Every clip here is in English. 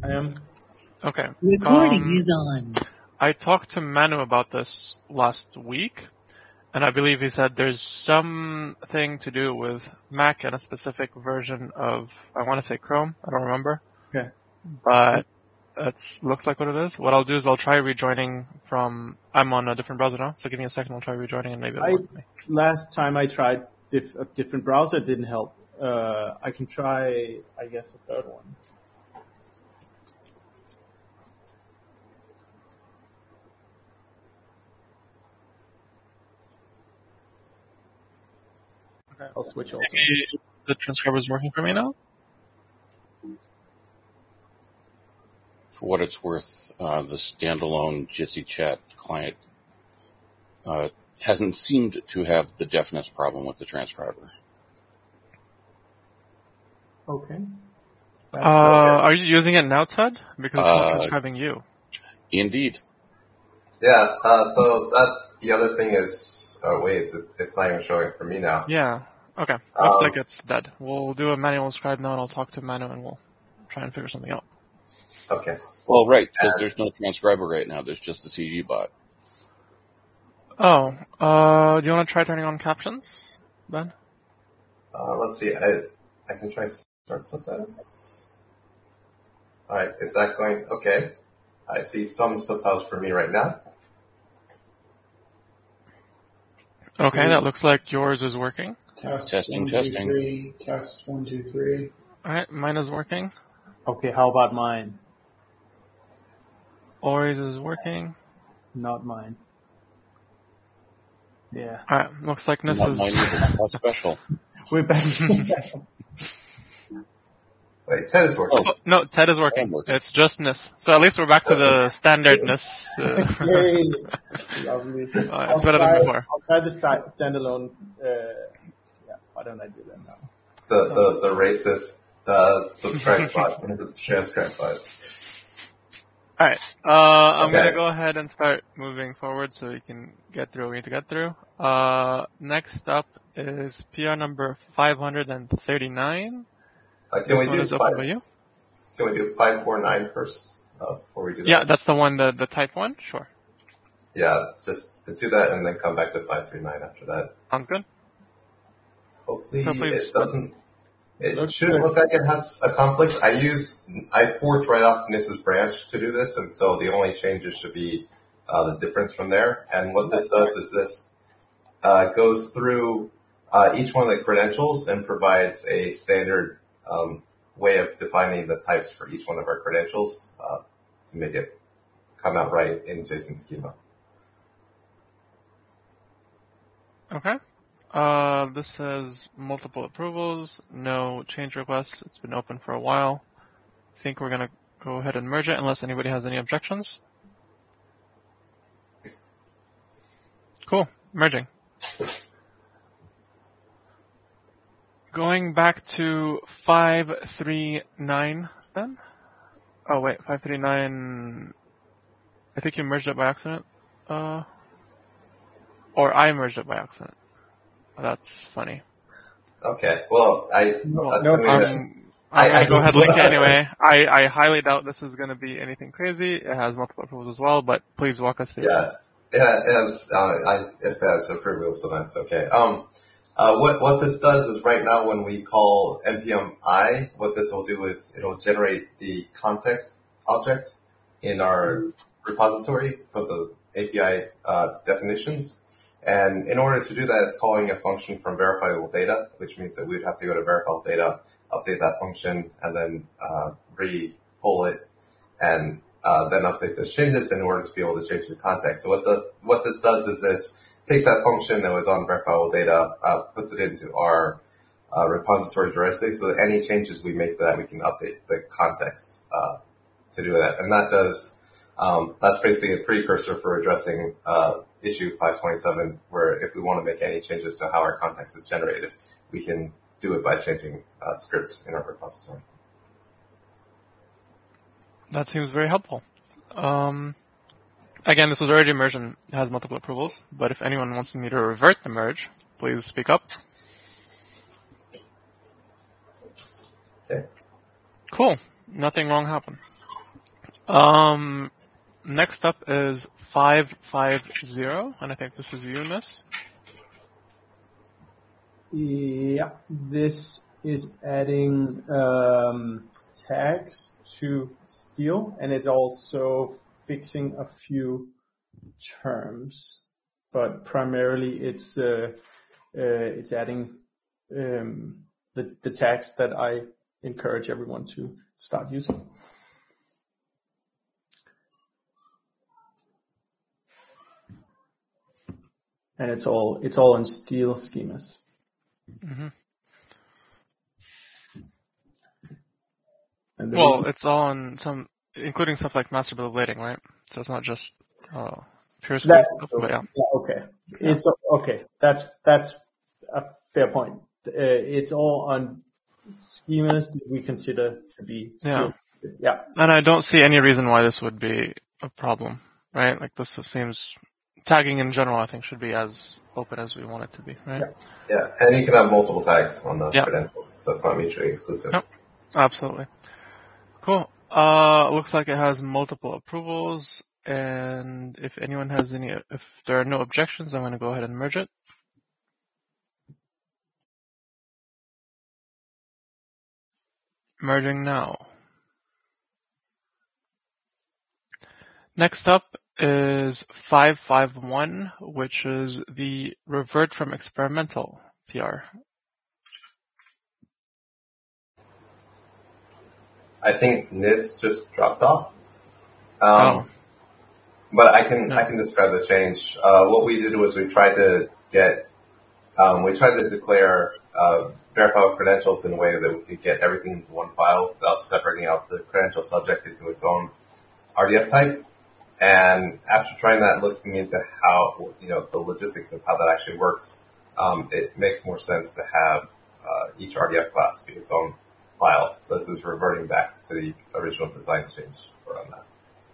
I am. Okay. Recording is on. I talked to Manu about this last week, and I believe he said there's something to do with Mac and a specific version of, I want to say Chrome, I don't remember. Okay. But that's looks like what it is. What I'll do is I'll try rejoining I'm on a different browser now, so give me a second, I'll try rejoining and maybe it'll work for me. Last time I tried a different browser, it didn't help. I can try, I guess, the third one. Okay. I'll switch also. Maybe the transcriber is working for me now? For what it's worth, the standalone Jitsi Chat client hasn't seemed to have the deafness problem with the transcriber. Okay. Are you using it now, Ted? Because it's not transcribing you. Indeed. Yeah, so that's the other thing is, it's not even showing for me now. Yeah. Okay. Looks like it's dead. We'll do a manual scribe now, and I'll talk to Manu, and we'll try and figure something out. Okay. Well, right, because there's no transcriber right now. There's just a CG bot. Oh, do you want to try turning on captions, Ben? Let's see. I can try start subtitles. Alright, is that going? Okay. I see some subtitles for me right now. Okay, that looks like yours is working. Testing. 3. Test 1, 2, 3. Alright, mine is working. Okay, how about mine? Ori's is working. Not mine. Yeah. Alright, looks like Nis is... How special. We're back. Wait, Ted is working. Oh, no, Ted is working. It's just Nis. So at least we're back to the standard Nis. Yay. Lovely. It's better than before. I'll try the standalone. Yeah, why don't I do that now? The racist subscribe bot, transcribe bot. Alright, I'm Okay. gonna go ahead and start moving forward so we can get through what we need to get through. Next up is PR number 539. Can we do 549 first before we do that? Yeah, that's the one, the type 1? Sure. Yeah, just do that and then come back to 539 after that. Sounds good. Hopefully it's it doesn't. It shouldn't look like it has a conflict. I forked right off Nis's branch to do this, and so the only changes should be the difference from there. And what this does is this goes through each one of the credentials and provides a standard way of defining the types for each one of our credentials to make it come out right in JSON schema. Okay. This says multiple approvals, no change requests. It's been open for a while. I think we're gonna go ahead and merge it unless anybody has any objections. Cool. Merging. Going back to 539 then? Oh wait, 539... I think you merged it by accident. Or I merged it by accident. That's funny. Okay, well, I'm gonna go ahead and link it anyway. I highly doubt this is gonna be anything crazy. It has multiple approvals as well, but please walk us through. Yeah, it has, if it has approvals, so that's okay. What this does is right now when we call npm I, what this will do is it'll generate the context object in our repository for the API definitions. And in order to do that, it's calling a function from verifiable data, which means that we'd have to go to verifiable data, update that function, and then re-pull it, and then update those changes in order to be able to change the context. So what this does is this takes that function that was on verifiable data, puts it into our repository directly, so that any changes we make to that, we can update the context to do that. And that does, that's basically a precursor for addressing issue 527, where if we want to make any changes to how our context is generated, we can do it by changing script in our repository. That seems very helpful. Again, this was already a merge and has multiple approvals, but if anyone wants me to revert the merge, please speak up. Okay. Cool. Nothing wrong happened. Next up is 550, and I think this is Eunice. Yeah, this is adding tags to Steel, and it's also fixing a few terms, but primarily it's adding the tags that I encourage everyone to start using. And it's all in Steel schemas. Mm-hmm. And Well, it's all on some, including stuff like master bill of lading, right? So it's not just pure schema. That's true. But yeah. Okay. It's okay. That's a fair point. It's all on schemas that we consider to be Steel. Yeah. And I don't see any reason why this would be a problem, right? Like this seems, tagging in general, I think, should be as open as we want it to be, right? Yeah, and you can have multiple tags on the Yeah. credentials, so it's not mutually exclusive. Yep. Absolutely. Cool. Looks like it has multiple approvals, and if anyone has if there are no objections, I'm going to go ahead and merge it. Merging now. Next up is 551, which is the revert from experimental PR. I think NIS just dropped off. Oh. But I can describe the change. What we did was we tried to declare verifiable credentials in a way that we could get everything into one file without separating out the credential subject into its own RDF type. And after trying that, looking into how, the logistics of how that actually works, it makes more sense to have each RDF class be its own file. So this is reverting back to the original design change around that.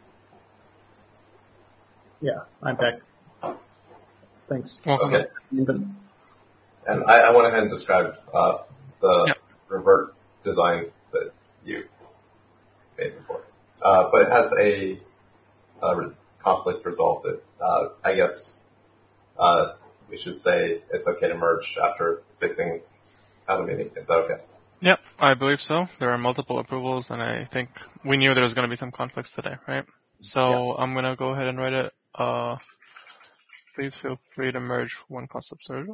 Yeah, I'm back. Thanks. Okay. And I went ahead and described the revert design that you made before. But it has a conflict resolved that I guess we should say it's okay to merge after fixing out a meeting. Is that okay? Yep, I believe so. There are multiple approvals, and I think we knew there was going to be some conflicts today, right? So I'm going to go ahead and write it. Please feel free to merge one concept server.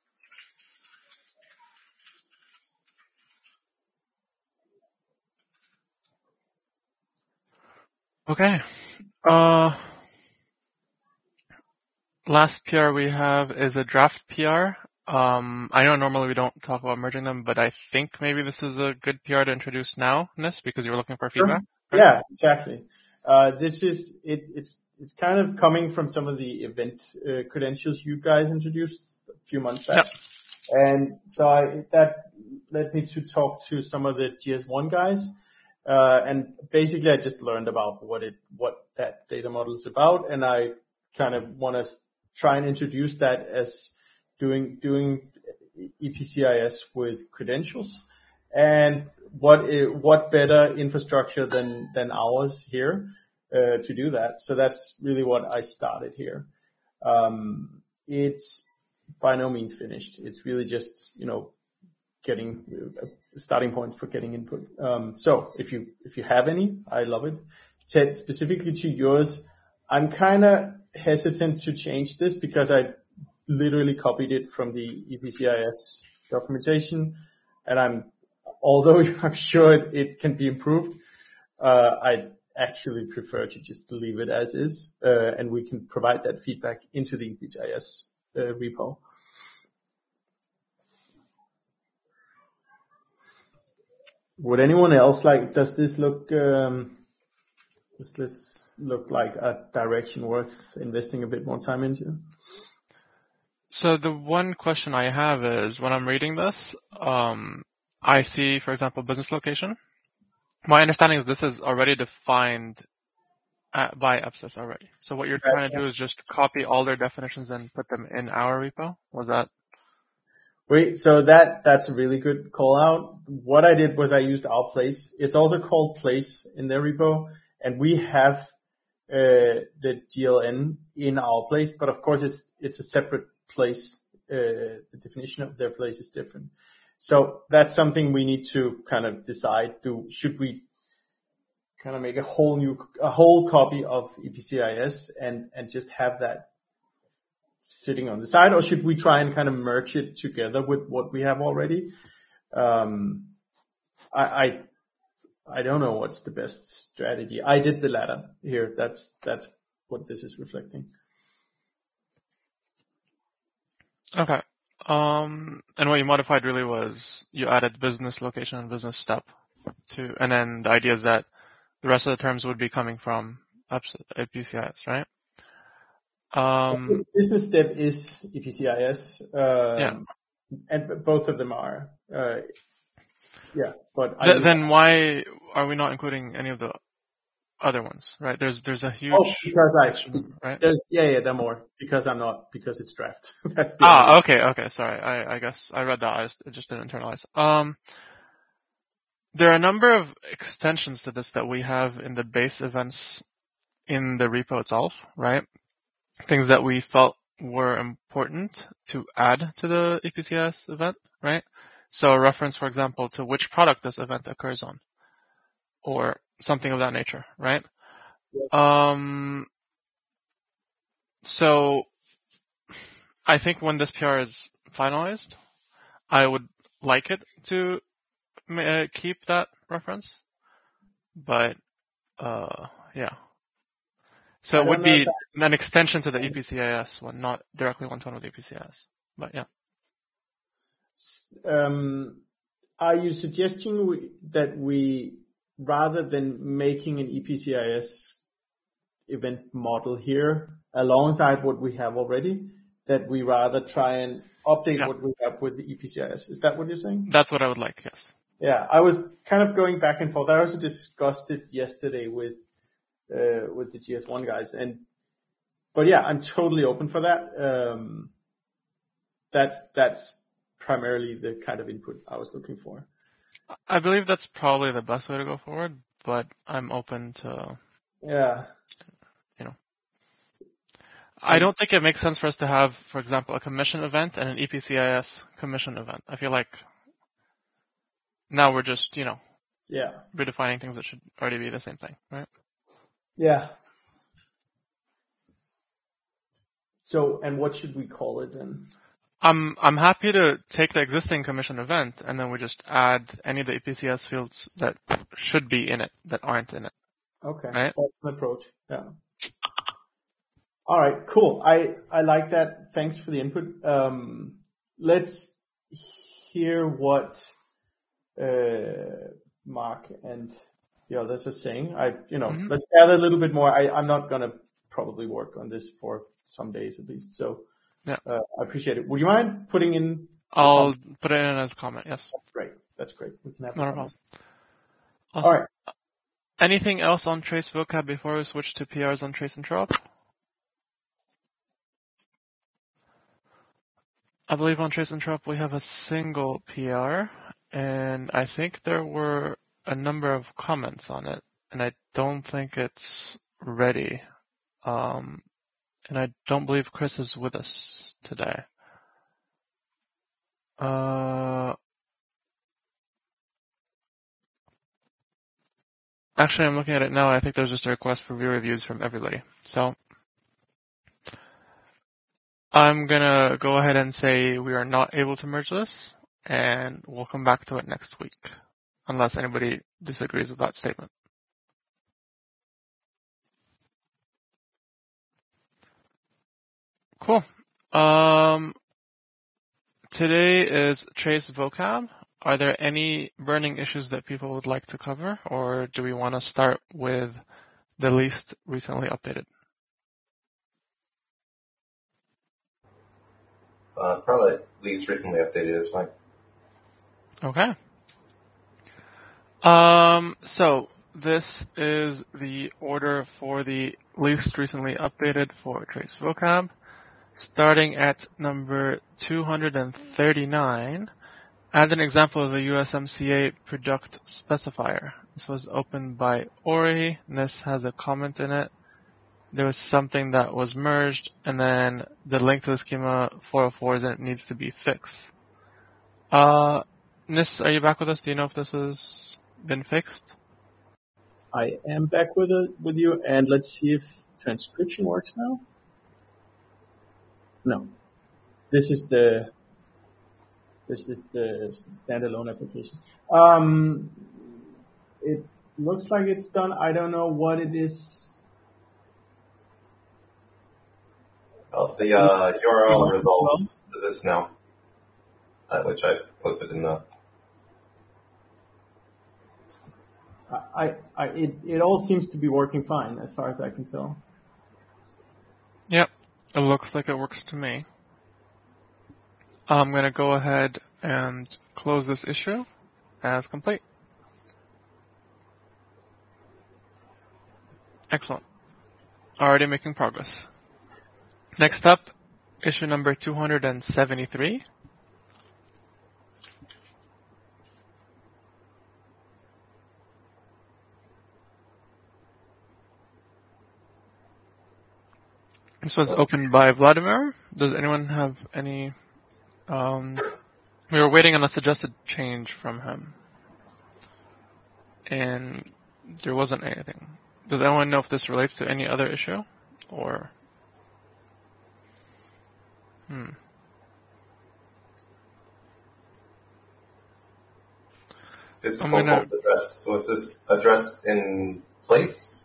Okay. Last PR we have is a draft PR. I know normally we don't talk about merging them, but I think maybe this is a good PR to introduce now, Nis, because you were looking for feedback. Right? Yeah, exactly. This is it's kind of coming from some of the event credentials you guys introduced a few months back. Yep. And so that led me to talk to some of the GS1 guys. And basically I just learned about what that data model is about. And I kind of want to try and introduce that as doing EPCIS with credentials. And what better infrastructure than ours here to do that. So that's really what I started here. It's by no means finished. It's really just, getting a starting point for getting input. So if you have any, I love it. Ted, specifically to yours, I'm kind of hesitant to change this because I literally copied it from the EPCIS documentation, and although I'm sure it can be improved, I actually prefer to just leave it as is, and we can provide that feedback into the EPCIS repo. Would anyone else does this look like a direction worth investing a bit more time into? So the one question I have is, when I'm reading this, I see, for example, business location. My understanding is this is already defined by EPSIS already. So what you're trying to do is just copy all their definitions and put them in our repo? Was that? Wait, so that's a really good call out. What I did was I used our place. It's also called place in their repo. and we have the GLN in our place, but of course it's a separate place. The definition of their place is different. So that's something we need to kind of decide. Should we kind of make a whole copy of EPCIS and just have that sitting on the side, or should we try and kind of merge it together with what we have already? I don't know what's the best strategy. I did the latter here. That's what this is reflecting. Okay. And what you modified really was you added business location and business step and then the idea is that the rest of the terms would be coming from EPCIS, right? Business step is EPCIS. Yeah. And both of them are. Yeah, but then why are we not including any of the other ones, right? There's a huge. Oh, because right? There are more because it's draft. That's the okay. Sorry. I guess I read that. I just didn't internalize. There are a number of extensions to this that we have in the base events in the repo itself, right? Things that we felt were important to add to the EPCIS event, right? So a reference, for example, to which product this event occurs on, or something of that nature, right? Yes. So I think when this PR is finalized, I would like it to keep that reference, but yeah. So it would be an extension to the EPCIS one, not directly one-to-one with EPCIS, but yeah. Are you suggesting that we, rather than making an EPCIS event model here alongside what we have already, that we rather try and update what we have with the EPCIS? Is that what you're saying? That's what I would like, yes. Yeah, I was kind of going back and forth. I also discussed it yesterday with the GS1 guys, but yeah, I'm totally open for that. That's primarily the kind of input I was looking for. I believe that's probably the best way to go forward, but I'm open to. Yeah. I don't think it makes sense for us to have, for example, a commission event and an EPCIS commission event. I feel like now we're just, redefining things that should already be the same thing, right? Yeah. So, and what should we call it then? I'm happy to take the existing commission event and then we just add any of the EPCIS fields that should be in it that aren't in it. Okay. Right? That's an approach. Yeah. All right, cool. I like that. Thanks for the input. Let's hear what Mark and the others are saying. Let's gather a little bit more. I'm not gonna probably work on this for some days at least. So yeah. I appreciate it. Would you mind putting in? I'll put it in as a comment. Yes. That's great. We can have not a problem. Awesome. All right. Anything else on trace vocab before we switch to PRs on trace interop? I believe on trace interop we have a single PR, and I think there were a number of comments on it, and I don't think it's ready. And I don't believe Chris is with us today. Actually, I'm looking at it now, and I think there's just a request for re-reviews from everybody. So I'm gonna go ahead and say we are not able to merge this, and we'll come back to it next week, unless anybody disagrees with that statement. Cool. Today is trace vocab. Are there any burning issues that people would like to cover, or do we want to start with the least recently updated? Probably least recently updated is fine. Okay. So this is the order for the least recently updated for trace vocab. Starting at number 239, Add an example of a USMCA product specifier. This was opened by Ori. This has a comment in it. There was something that was merged, and then the link to the schema 404s and it needs to be fixed. Nis, are you back with us? Do you know if this has been fixed? I am back with you, and let's see if transcription works now. No, this is the standalone application. It looks like it's done. I don't know what it is. Oh, the URL resolves to this now, which I posted in the. It all seems to be working fine as far as I can tell. Yep, it looks like it works to me. I'm going to go ahead and close this issue as complete. Excellent. Already making progress. Next up, issue number 273. This was opened by Vladimir. Does anyone have any... we were waiting on a suggested change from him. And there wasn't anything. Does anyone know if this relates to any other issue? Or... Was this addressed in place?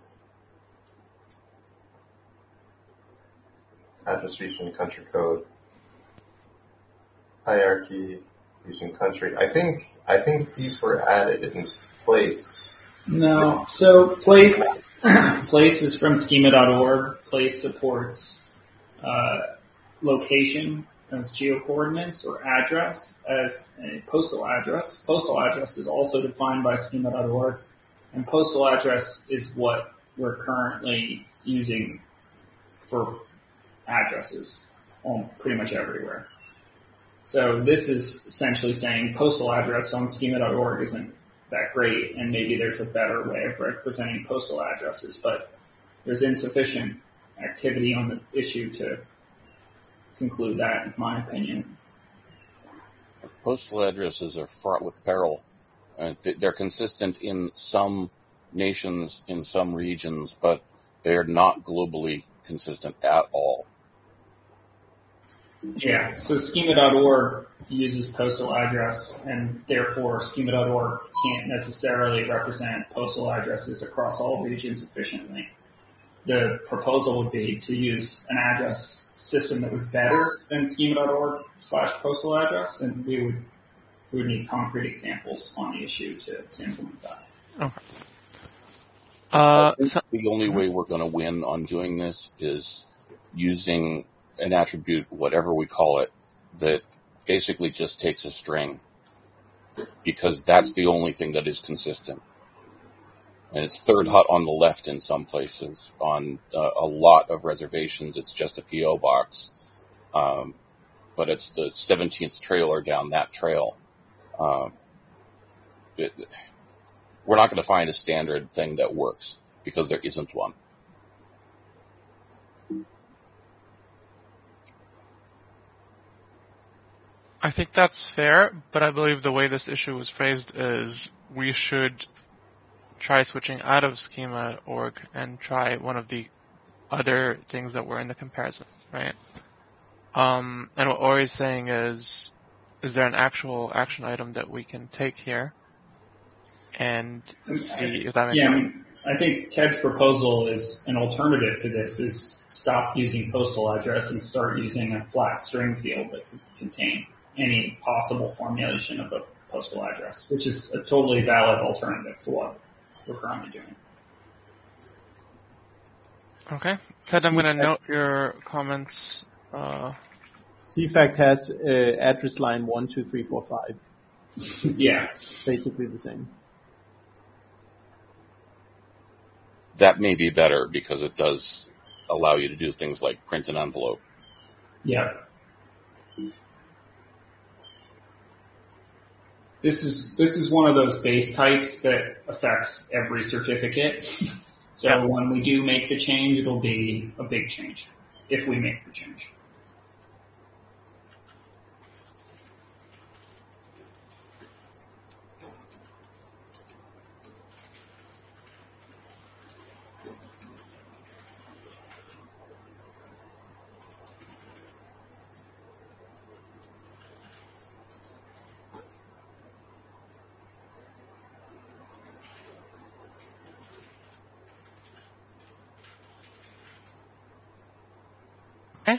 Address, region, country code, hierarchy, region, country. I think these were added in place. No. So place is from schema.org. Place supports location as geocoordinates or address as a postal address. Postal address is also defined by schema.org, and postal address is what we're currently using for addresses on pretty much everywhere. So this is essentially saying postal address on schema.org isn't that great, and maybe there's a better way of representing postal addresses, but there's insufficient activity on the issue to conclude that, in my opinion. Postal addresses are fraught with peril. They're consistent in some nations, in some regions, but they're not globally consistent at all. Yeah, so schema.org uses postal address, and therefore schema.org can't necessarily represent postal addresses across all regions efficiently. The proposal would be to use an address system that was better than schema.org/postal address, and we would need concrete examples on the issue to implement that. Okay. The only way we're going to win on doing this is using an attribute, whatever we call it, that basically just takes a string, because that's the only thing that is consistent. And it's third hut on the left in some places. On a lot of reservations, it's just a P.O. box. But it's the 17th trailer down that trail. We're not going to find a standard thing that works, because there isn't one. I think that's fair, but I believe the way this issue was phrased is we should try switching out of schema.org and try one of the other things that were in the comparison, right? And what Ori's saying is there an actual action item that we can take here and see if that makes sense? I think Ted's proposal is an alternative to this, is stop using postal address and start using a flat string field that could contain any possible formulation of a postal address, which is a totally valid alternative to what we're currently doing. Okay. Ted, I'm going to note your comments. CFACT has address line 1, 2, 3, 4, 5. Yeah. Basically the same. That may be better because it does allow you to do things like print an envelope. Yeah. This is one of those base types that affects every certificate. So when we do make the change, it'll be a big change if we make the change. Okay.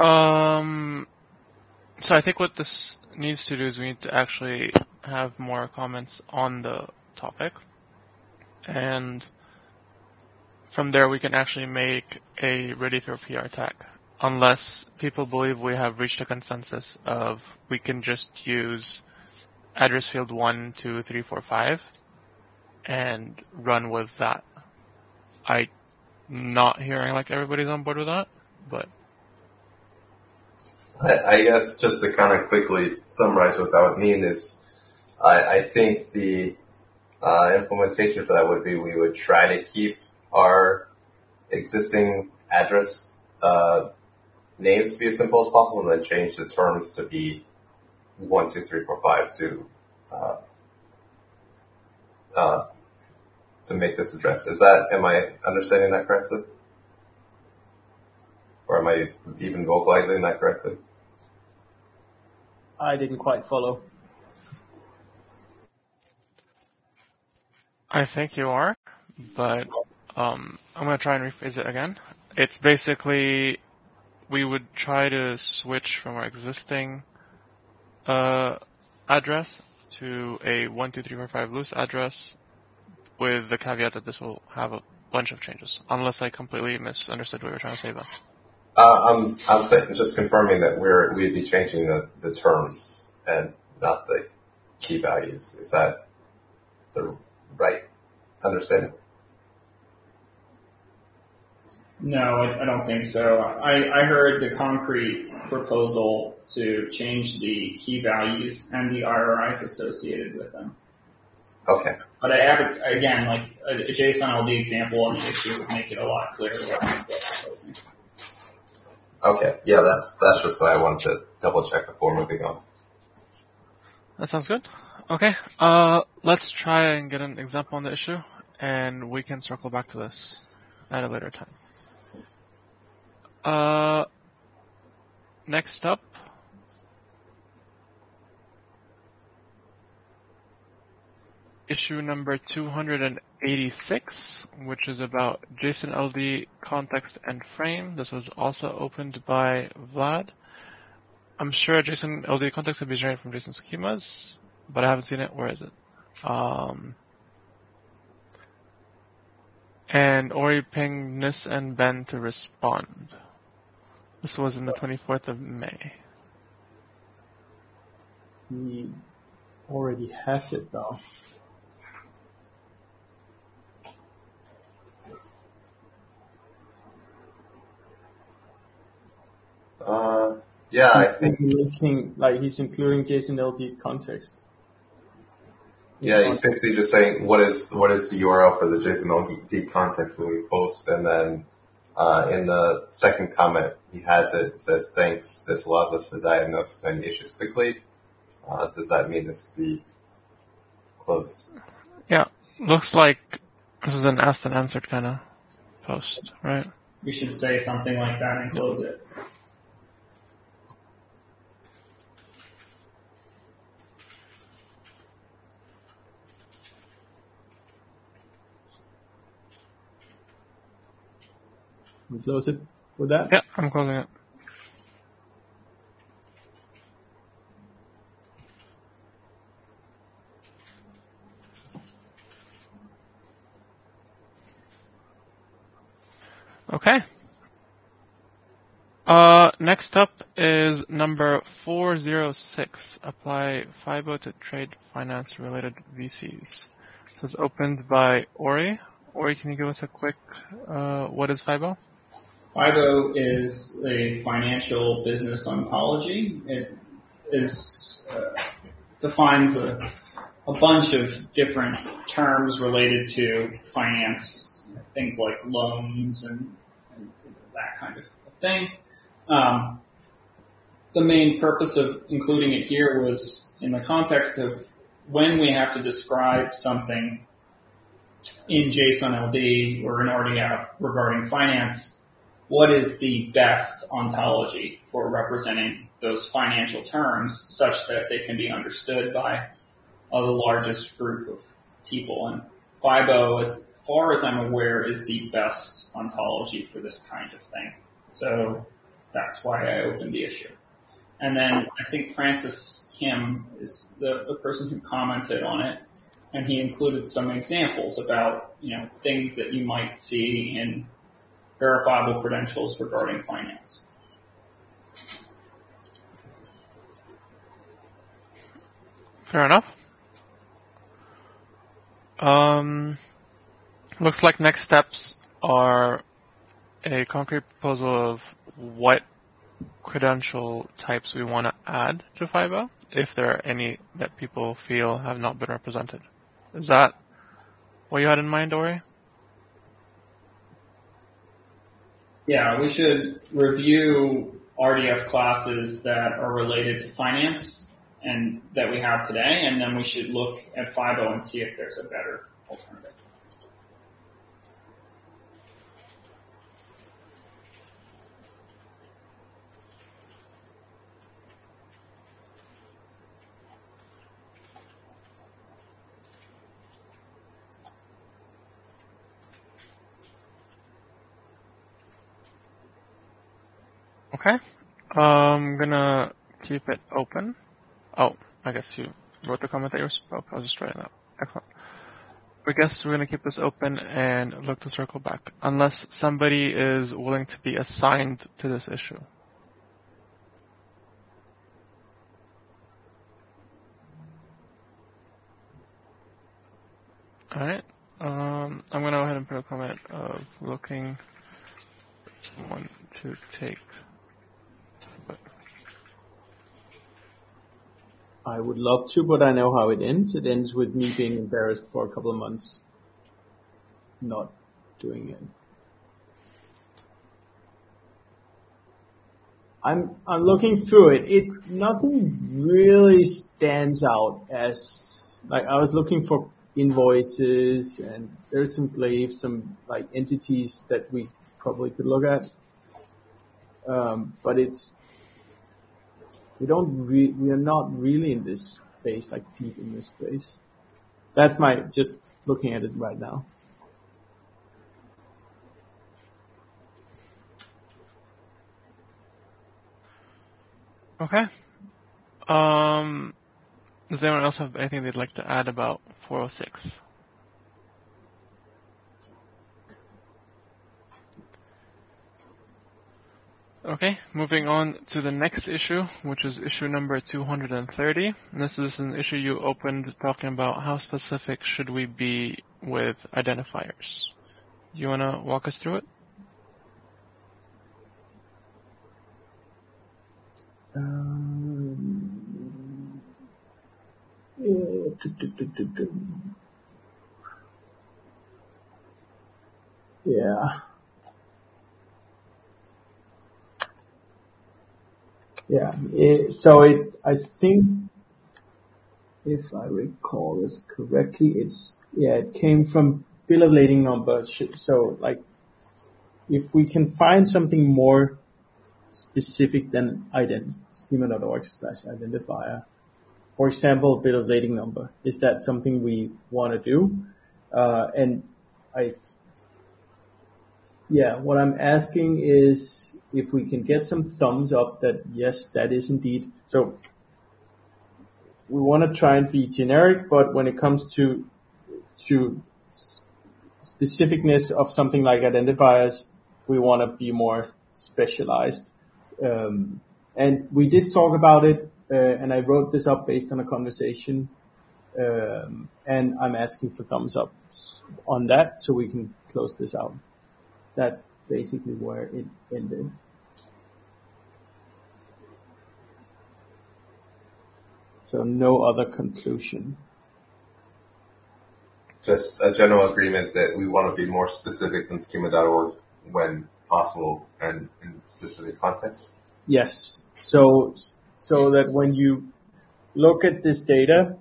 So I think what this needs to do is we need to actually have more comments on the topic. And from there we can actually make a ready for PR tag. Unless people believe we have reached a consensus of we can just use address field 1, 2, 3, 4, 5 and run with that. I'm not hearing like everybody's on board with that, but I guess just to kind of quickly summarize what that would mean is I think the implementation for that would be we would try to keep our existing address names to be as simple as possible and then change the terms to be 1, 2, 3, 4, 5 to make this address. Am I understanding that correctly? Or am I even vocalizing that correctly? I didn't quite follow. I think you are, but I'm going to try and rephrase it again. It's basically we would try to switch from our existing address to a 1, 2, 3, 4, 5 loose address with the caveat that this will have a bunch of changes, unless I completely misunderstood what you were trying to say, though. I'm saying, just confirming that we'd be changing the terms and not the key values. Is that the right understanding? No, I don't think so. I heard the concrete proposal to change the key values and the RRIs associated with them. Okay. But I have, again, like a JSON LD example on the issue would make it a lot clearer what I'm proposing. Okay. Yeah, that's just what I wanted to double check before moving on. That sounds good. Okay. Let's try and get an example on the issue, and we can circle back to this at a later time. Next up, issue number 286, which is about JSON LD context and frame. This was also opened by Vlad. I'm sure JSON LD context will be generated from JSON schemas, but I haven't seen it. Where is it? And Ori pinged Nis and Ben to respond. This was in the 24th of May. He already has it though. Yeah, I think he's including JSON LD context. Yeah, he's basically just saying what is the URL for the JSON LD context that we post, and then in the second comment he has it says thanks. This allows us to diagnose many issues quickly. Does that mean this could be closed? Yeah, looks like this is an asked and answered kind of post, right? We should say something like that and close it. We close it with that? Yeah, I'm closing it. Okay. Next up is number 406. Apply FIBO to trade finance related VCs. This is opened by Ori. Ori, can you give us a quick, what is FIBO? FIBO is a financial business ontology. It is defines a bunch of different terms related to finance, things like loans and that kind of thing. The main purpose of including it here was in the context of when we have to describe something in JSON LD or in RDF regarding finance, what is the best ontology for representing those financial terms such that they can be understood by the largest group of people. And FIBO, as far as I'm aware, is the best ontology for this kind of thing. So that's why I opened the issue. And then I think Francis Kim is the person who commented on it, and he included some examples about, things that you might see in verifiable credentials regarding finance. Fair enough. Looks like next steps are a concrete proposal of what credential types we want to add to FIBO, if there are any that people feel have not been represented. Is that what you had in mind, Ori? Yeah, we should review RDF classes that are related to finance and that we have today, and then we should look at FIBO and see if there's a better alternative. Okay. I'm gonna keep it open. Oh, I guess you wrote the comment that you spoke. I was just writing that. Excellent. I guess we're gonna keep this open and look to circle back, unless somebody is willing to be assigned to this issue. Alright. I'm gonna go ahead and put a comment of looking for someone to take. I would love to, but I know how it ends. It ends with me being embarrassed for a couple of months not doing it. I'm looking through it. Nothing really stands out as, like, I was looking for invoices, and there's some like entities that we probably could look at. But we are not really in this space, like deep in this space. That's just looking at it right now. Okay. Does anyone else have anything they'd like to add about 406? Okay, moving on to the next issue, which is issue number 230. And this is an issue you opened talking about how specific should we be with identifiers. Do you want to walk us through it? Yeah. Yeah. I think, if I recall this correctly, it came from bill of lading number. So, like, if we can find something more specific than schema.org/identifier, for example, bill of lading number, is that something we want to do? What I'm asking is if we can get some thumbs up that yes, that is indeed. So we want to try and be generic, but when it comes to specificness of something like identifiers, we want to be more specialized. And we did talk about it, and I wrote this up based on a conversation, and I'm asking for thumbs up on that so we can close this out. That's basically where it ended. So no other conclusion. just a general agreement that we want to be more specific than schema.org when possible and in specific contexts? Yes. So that when you look at this data,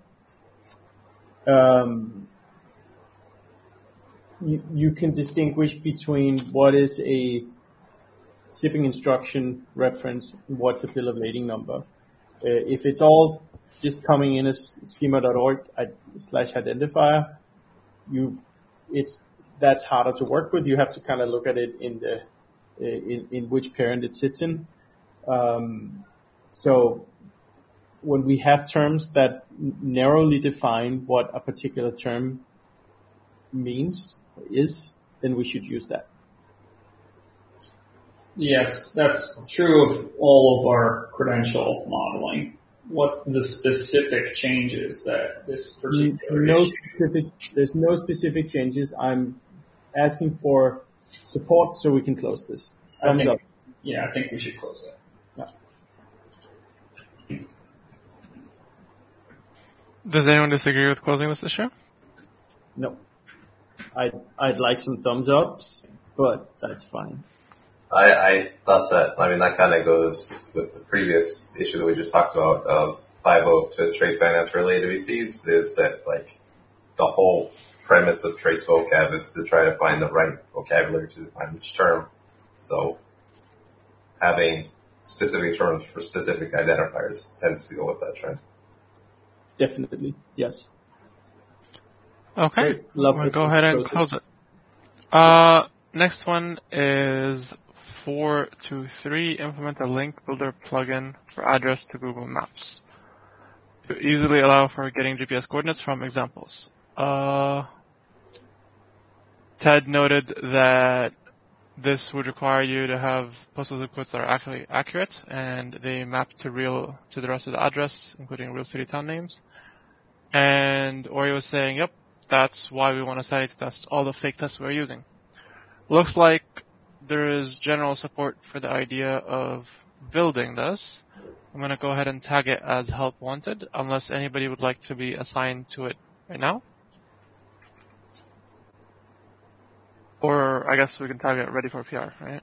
you can distinguish between what is a shipping instruction reference and what's a bill of lading number. If it's all just coming in as schema.org /identifier, that's harder to work with. You have to kind of look at it in which parent it sits in. So when we have terms that narrowly define what a particular term means or is, then we should use that. Yes, that's true of all of our credential modeling. What's the specific changes that this particular issue? There's no specific changes. I'm asking for support so we can close this. Thumbs up. Yeah, I think we should close that. Yeah. Does anyone disagree with closing this issue? No. I'd like some thumbs ups, but that's fine. I thought that kind of goes with the previous issue that we just talked about of 5.0 to trade finance related VCs, is that like the whole premise of trace vocab is to try to find the right vocabulary to define each term. So having specific terms for specific identifiers tends to go with that trend. Definitely, yes. Okay, we'll go ahead and close it. Next one is 4.2.3, implement a link builder plugin for address to Google Maps to easily allow for getting GPS coordinates from examples. Ted noted that this would require you to have postal zip codes that are actually accurate and they map to the rest of the address, including real city town names. And Ori was saying, yep, that's why we want a sanity test, all the fake tests we're using. Looks like there is general support for the idea of building this. I'm going to go ahead and tag it as help wanted, unless anybody would like to be assigned to it right now. Or I guess we can tag it ready for PR, right?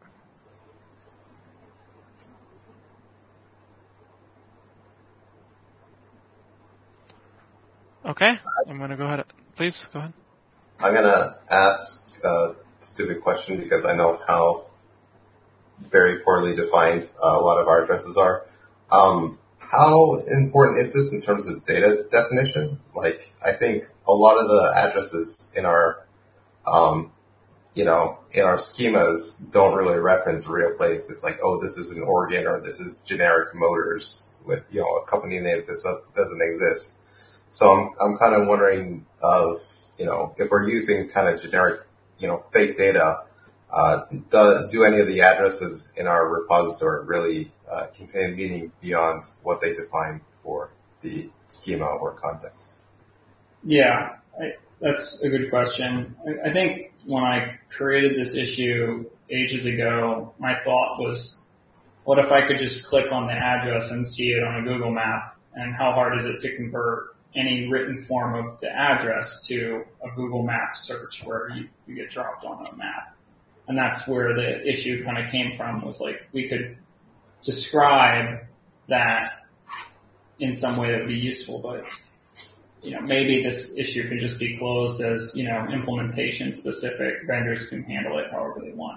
Okay, I'm going to go ahead. Please, go ahead. I'm going to ask a stupid question because I know how very poorly defined a lot of our addresses are. How important is this in terms of data definition? Like, I think a lot of the addresses in our, in our schemas don't really reference a real place. It's like, oh, this is in Oregon or this is Generic Motors with, a company name that doesn't exist. So I'm kind of wondering if we're using kind of generic, fake data, do any of the addresses in our repository really contain meaning beyond what they define for the schema or context? Yeah, that's a good question. I think when I created this issue ages ago, my thought was, what if I could just click on the address and see it on a Google map? And how hard is it to convert any written form of the address to a Google map search where you get dropped on a map? And that's where the issue kind of came from, was like, we could describe that in some way that would be useful, but maybe this issue can just be closed as, implementation specific. Vendors can handle it however they want.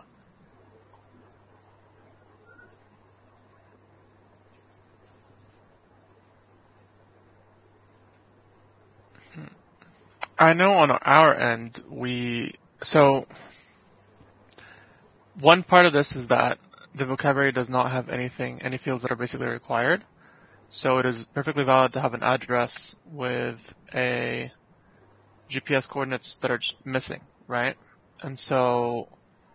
I know on our end, so one part of this is that the vocabulary does not have any fields that are basically required. So it is perfectly valid to have an address with a GPS coordinates that are just missing, right? And so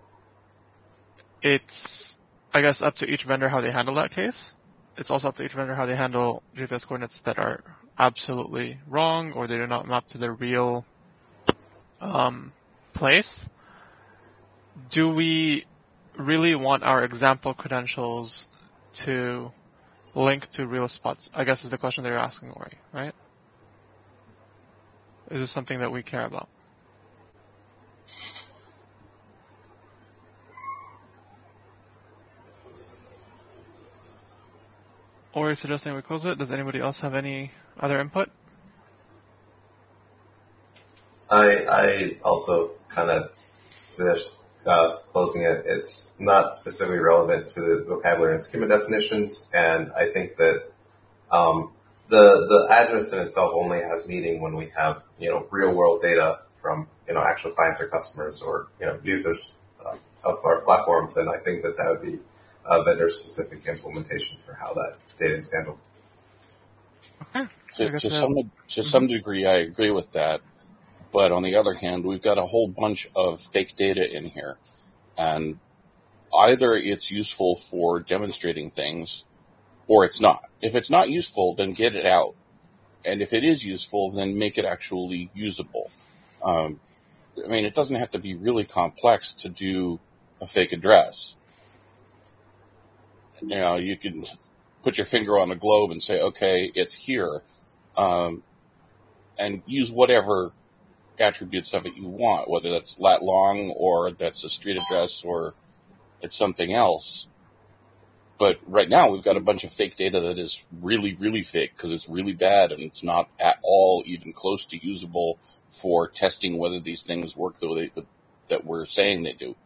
it's, I guess, up to each vendor how they handle that case. It's also up to each vendor how they handle GPS coordinates that are absolutely wrong or they do not map to the real place. Do we really want our example credentials to link to real spots? I guess is the question that you're asking, Ori, right? Is this something that we care about? Or are you suggesting we close it? Does anybody else have any other input? I also kind of suggest closing it. It's not specifically relevant to the vocabulary and schema definitions, and I think that the address in itself only has meaning when we have real world data from actual clients or customers or users of our platforms, and I think that would be a vendor specific implementation for how that data is handled. Okay. To some degree, I agree with that. But on the other hand, we've got a whole bunch of fake data in here. And either it's useful for demonstrating things, or it's not. If it's not useful, then get it out. And if it is useful, then make it actually usable. It doesn't have to be really complex to do a fake address. You can put your finger on a globe and say, okay, it's here. And use whatever attributes of it you want, whether that's lat long or that's a street address or it's something else. But right now we've got a bunch of fake data that is really, really fake because it's really bad and it's not at all even close to usable for testing whether these things work the way that we're saying they do.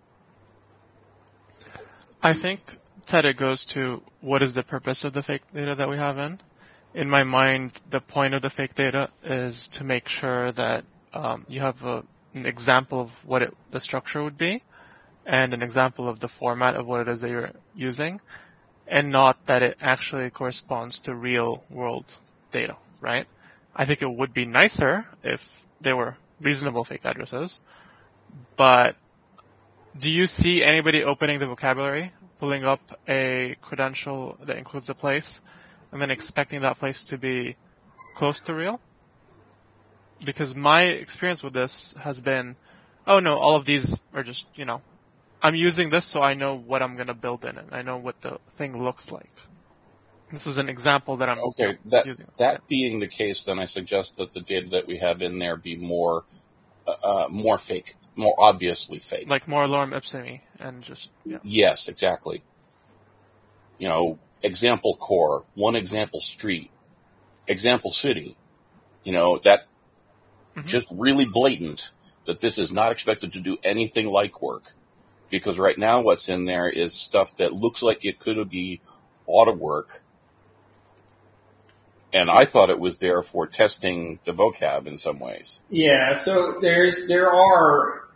I think, Ted, it goes to what is the purpose of the fake data that we have in. In my mind, the point of the fake data is to make sure that you have an example of what the structure would be and an example of the format of what it is that you're using, and not that it actually corresponds to real world data, right? I think it would be nicer if they were reasonable fake addresses, but do you see anybody opening the vocabulary, pulling up a credential that includes a place, and then expecting that place to be close to real? Because my experience with this has been, oh no, all of these are just, I'm using this so I know what I'm going to build in it. I know what the thing looks like. This is an example that I'm using. That being the case, then I suggest that the data that we have in there be more fake, more obviously fake. Like more lorem ipsum and just, yeah. Yes, exactly. Example core, one example street, example city, that just really blatant that this is not expected to do anything like work. Because right now what's in there is stuff that looks like it could be ought to work. And I thought it was there for testing the vocab in some ways. Yeah, so there are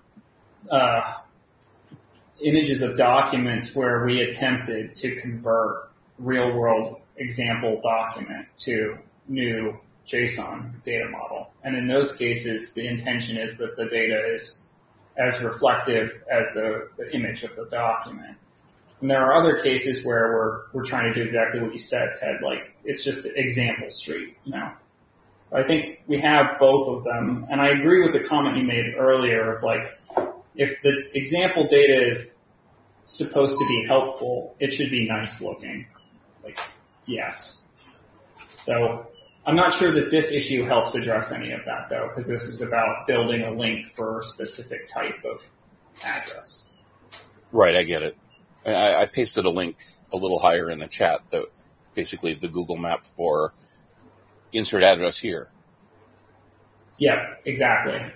images of documents where we attempted to convert real world example document to new JSON data model. And in those cases, the intention is that the data is as reflective as the image of the document. And there are other cases where we're trying to do exactly what you said, Ted, like it's just example street, I think we have both of them. And I agree with the comment you made earlier of like, if the example data is supposed to be helpful, it should be nice looking. Like, yes. So I'm not sure that this issue helps address any of that though, because this is about building a link for a specific type of address. Right, I get it. I pasted a link a little higher in the chat, that basically the Google map for insert address here. Yeah, exactly.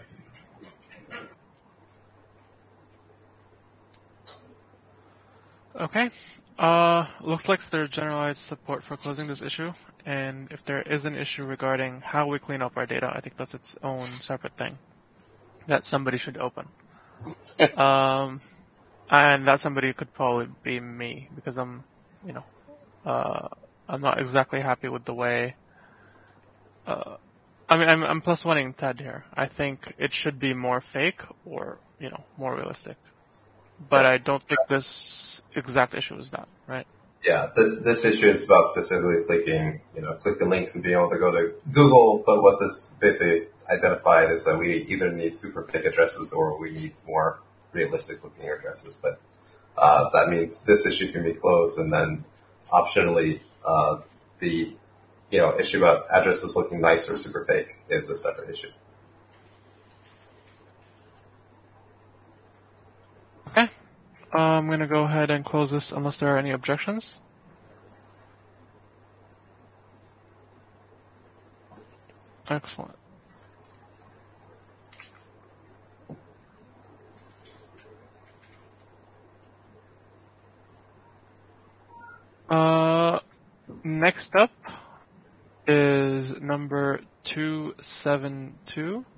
Okay. Looks like there's generalized support for closing this issue. And if there is an issue regarding how we clean up our data, I think that's its own separate thing that somebody should open. And that somebody could probably be me, because I'm not exactly happy with the way, I'm plus oneing Ted here. I think it should be more fake or, more realistic. But I don't think this exact issue is that, right? Yeah, this issue is about specifically clicking links and being able to go to Google, but what this basically identified is that we either need super fake addresses or we need more realistic looking addresses, but that means this issue can be closed, and then optionally the issue about addresses looking nice or super fake is a separate issue. I'm going to go ahead and close this unless there are any objections. Excellent. Next up is number 272.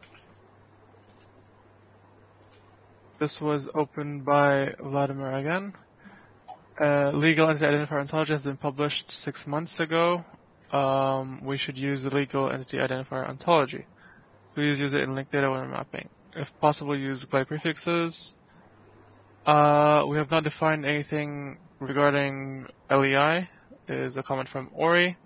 This was opened by Vladimir again. Legal entity identifier ontology has been published 6 months ago. We should use the legal entity identifier ontology. Please use it in linked data when mapping. If possible, use glide prefixes. We have not defined anything regarding LEI, is a comment from Ori.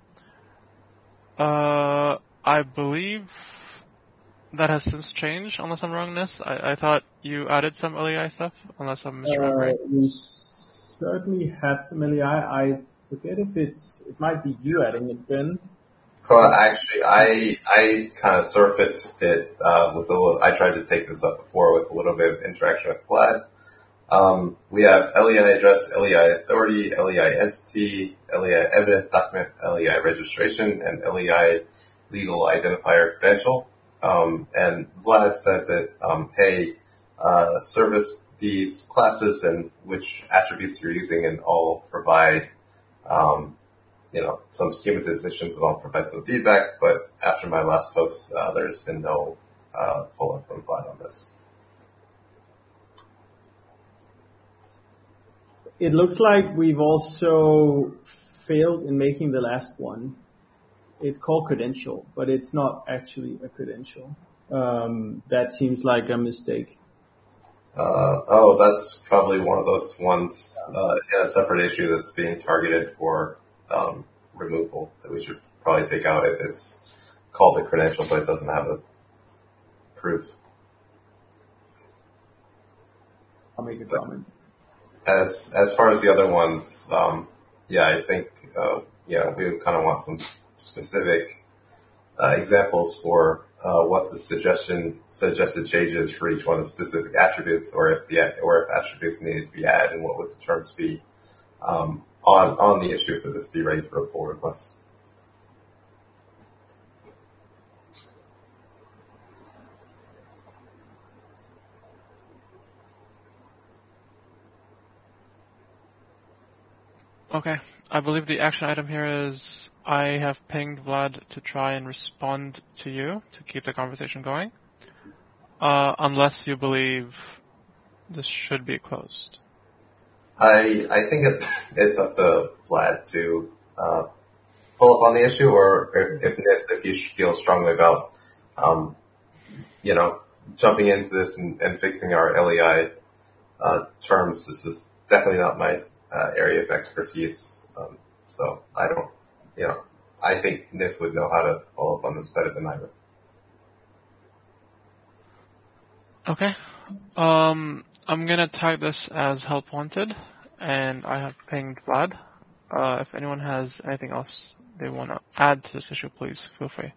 I believe that has since changed, unless I'm wrong, Nis. I thought you added some LEI stuff, unless I'm misremembering. We certainly have some LEI. I forget if it might be you adding it, Ben. Actually, I kind of surfaced it with a little. I tried to take this up before with a little bit of interaction with Vlad. We have LEI address, LEI authority, LEI entity, LEI evidence document, LEI registration, and LEI legal identifier credential. And Vlad said that, hey, service these classes and which attributes you're using, and I'll provide, some schematizations, and I'll provide some feedback. But after my last post, there's been no follow-up from Vlad on this. It looks like we've also failed in making the last one. It's called credential, but it's not actually a credential. That seems like a mistake. That's probably one of those ones in a separate issue that's being targeted for removal that we should probably take out if it's called a credential, but it doesn't have a proof. I'll make a comment. As far as the other ones, I think we kind of want some specific examples for what the suggested changes for each one of the specific attributes, or if attributes needed to be added, and what would the terms be on the issue for this to be ready for a pull request. Okay, I believe the action item here is I have pinged Vlad to try and respond to you to keep the conversation going. Unless you believe this should be closed. I think it's up to Vlad to pull up on the issue, or if you feel strongly about jumping into this and fixing our LEI terms. This is definitely not my area of expertise. So I don't, I think Nis would know how to follow up on this better than I would. Okay. I'm gonna tag this as help wanted, and I have pinged Vlad. If anyone has anything else they want to add to this issue, please feel free.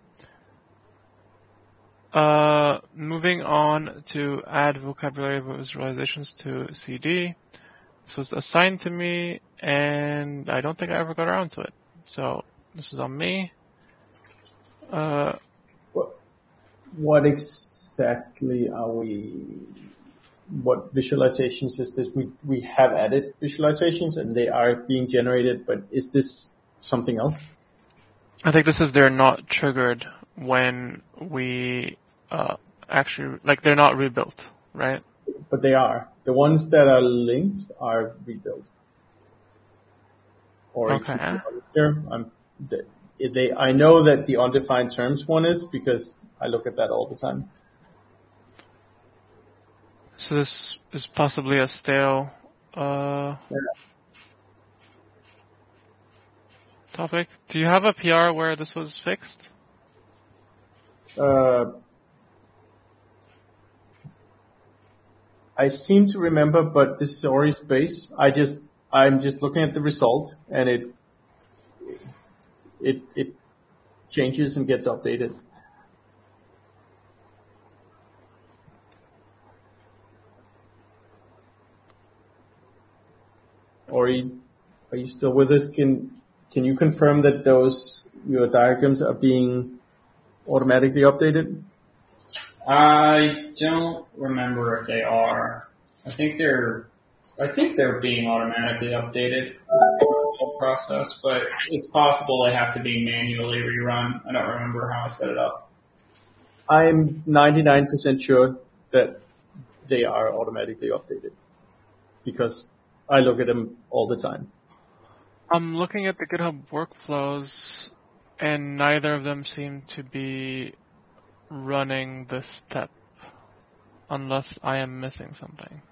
Moving on to add vocabulary visualizations to CD. This was assigned to me, and I don't think I ever got around to it. So this is on me. What exactly are what visualizations is this? We have added visualizations and they are being generated, but is this something else? I think this is they're not triggered when we actually, they're not rebuilt, right? But they are. The ones that are linked are rebuilt. Or okay. I know that the undefined terms one is because I look at that all the time. So this is possibly a stale topic. Do you have a PR where this was fixed? I seem to remember, but this is Ori's base. I'm just looking at the result, and it changes and gets updated. Ori, are you still with us? Can you confirm that your diagrams are being automatically updated? I don't remember if they are. I think they're being automatically updated as part of the whole process, but it's possible they have to be manually rerun. I don't remember how I set it up. I'm 99% sure that they are automatically updated because I look at them all the time. I'm looking at the GitHub workflows, and neither of them seem to be running this step, unless I am missing something.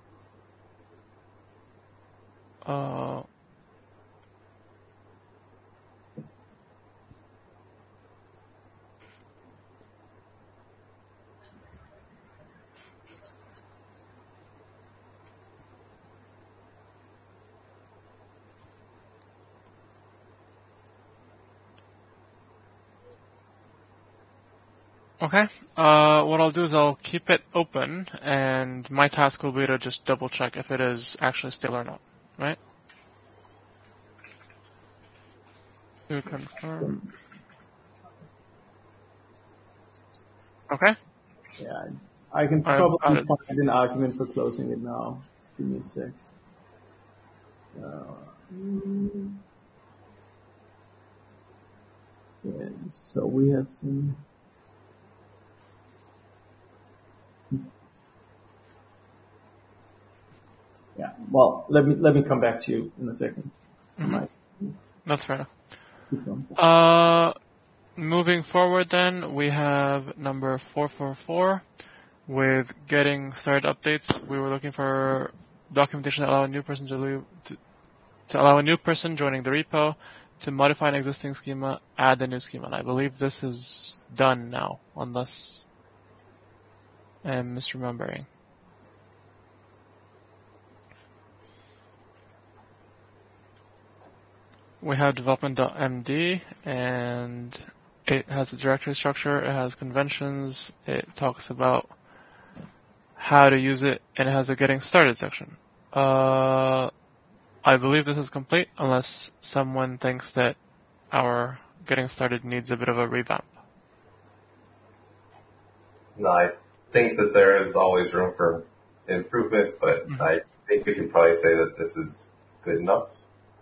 Okay, what I'll do is I'll keep it open, and my task will be to just double check if it is actually still or not, right? To confirm. Okay. Yeah, I can probably find an argument for closing it now. Just give me a sec. Yeah, so we have some. Yeah, well, let me come back to you in a second. Mm-hmm. That's fair enough. Moving forward then, we have number 444 with getting started updates. We were looking for documentation to allow a new person to allow a new person joining the repo to modify an existing schema, add a new schema. And I believe this is done now, unless I'm misremembering. We have development.md, and it has a directory structure, it has conventions, it talks about how to use it, and it has a getting started section. I believe this is complete, unless someone thinks that our getting started needs a bit of a revamp. No, I think that there is always room for improvement, but I think we can probably say that this is good enough.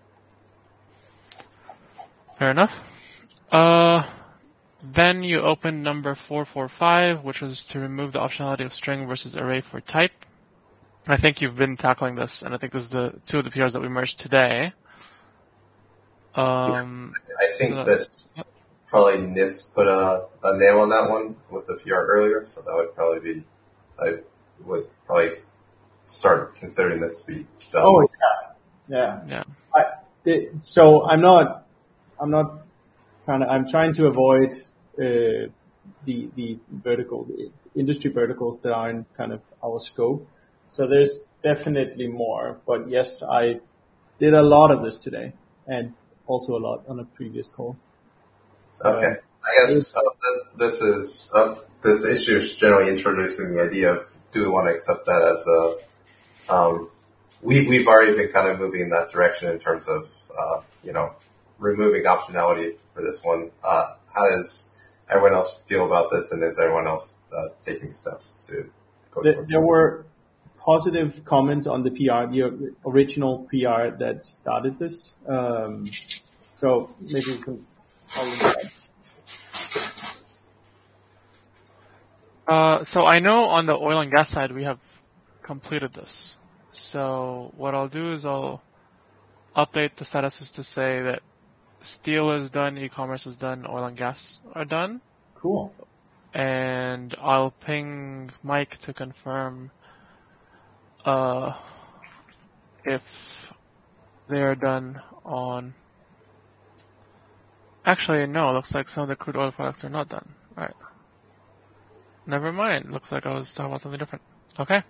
Fair enough. Then you open number 445, which is to remove the optionality of string versus array for type. I think you've been tackling this, and I think this is the two of the PRs that we merged today. I think that probably NIST put a nail on that one with the PR earlier, so that would probably be, I would probably start considering this to be done. Oh, yeah. So I'm trying to avoid the industry verticals that aren't kind of our scope. So there's definitely more, but yes, I did a lot of this today, and also a lot on a previous call. Okay, I guess this issue is generally introducing the idea of, do we want to accept that as we've already been kind of moving in that direction in terms of removing optionality for this one. How does everyone else feel about this, and is everyone else taking steps to go towards There were positive comments on the PR, the original PR that started this. So maybe we can follow that. So I know on the oil and gas side we have completed this. So what I'll do is I'll update the statuses to say that steel is done, e-commerce is done, oil and gas are done. Cool. And I'll ping Mike to confirm if they are done on... Actually, no, it looks like some of the crude oil products are not done. Alright. Never mind. Looks like I was talking about something different. Okay.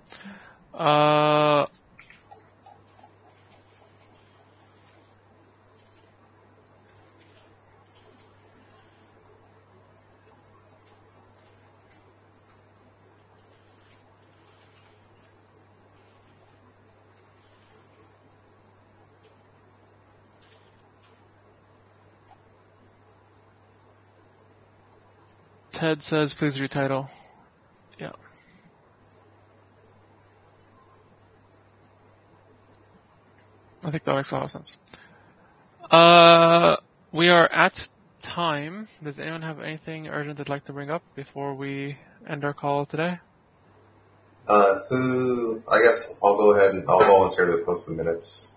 Ted says, please retitle. Yeah. I think that makes a lot of sense. We are at time. Does anyone have anything urgent they'd like to bring up before we end our call today? I guess I'll go ahead and I'll volunteer to post the minutes.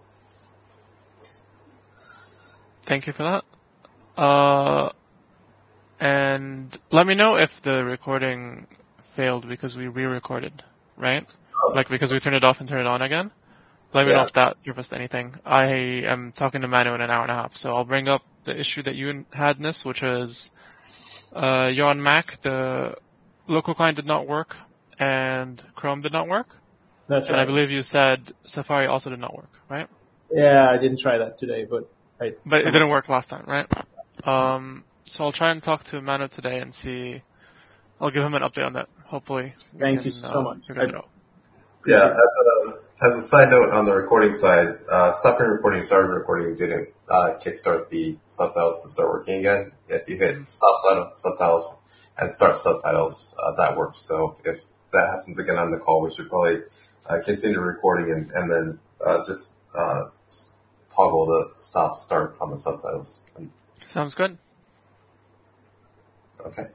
Thank you for that. And let me know if the recording failed because we re-recorded, right? Like because we turned it off and turned it on again. Let me know if that surfaced anything. I am talking to Manu in an hour and a half, so I'll bring up the issue that you had, Nis, which is you're on Mac, the local client did not work, and Chrome did not work. That's right. And I believe you said Safari also did not work, right? Yeah, I didn't try that today, but it didn't work last time, right? So I'll try and talk to Manu today and see. I'll give him an update on that. Hopefully, thank you so much. Figure it out. Yeah, as a side note on the recording side, stopping recording, started recording didn't kickstart the subtitles to start working again. If you hit stop subtitles and start subtitles, that works. So if that happens again on the call, we should probably continue recording and then just toggle the stop start on the subtitles. Sounds good. Okay.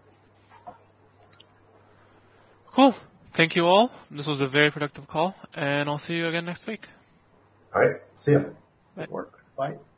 Cool. Thank you all. This was a very productive call, and I'll see you again next week. All right. See ya. Bye. Work. Bye.